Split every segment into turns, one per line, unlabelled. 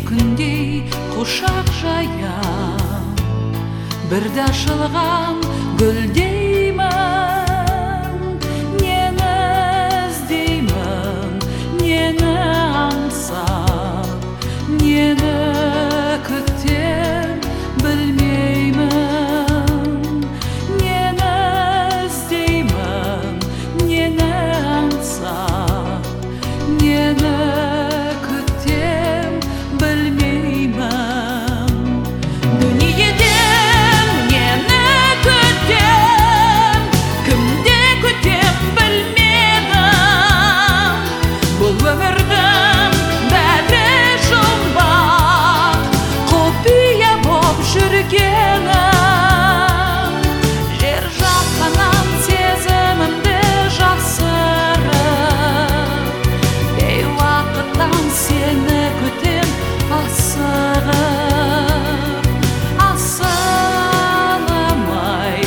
күндей құшақ жаям, бірде ашылған гүлдеймін. Нені іздеймін, нені аңсап, нені күтем білмеймін. Нені іздеймін, нені аңсап, нені күтем білмеймін. Дүниеден нені күтем, кімде күтем білмедім. Бұл өмірдің бәрі жұмбақ, құпия боп жүргенім. Жер жақтанам сезімімді жасырып, бейуақыттан сені күтем асығып. Асыламай,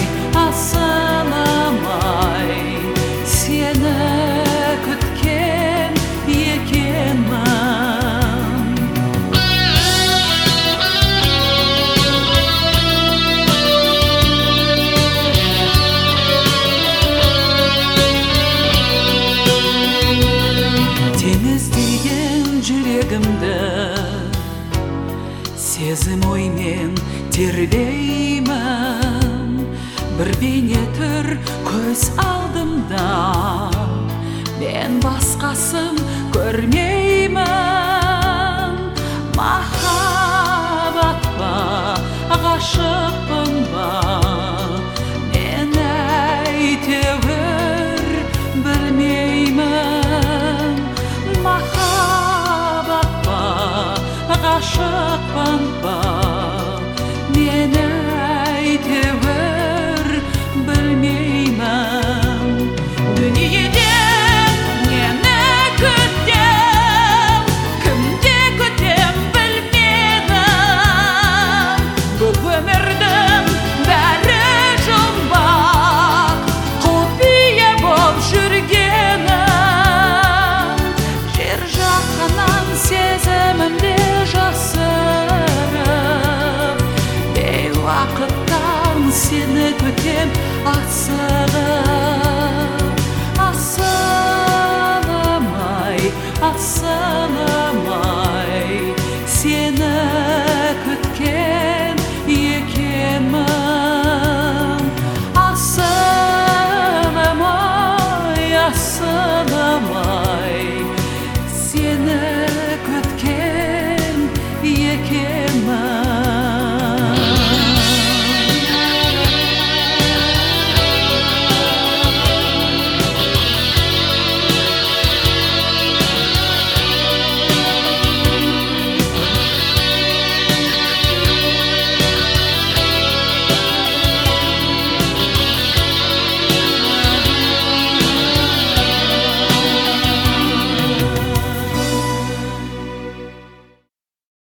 асыламай сені күткен екенмін. Теңіздеген жүрегімді сезім оймен тербеймін. Бір бейне тұр көз алдымда, мен басқасын көрмеймін. Махаббат па, ғашық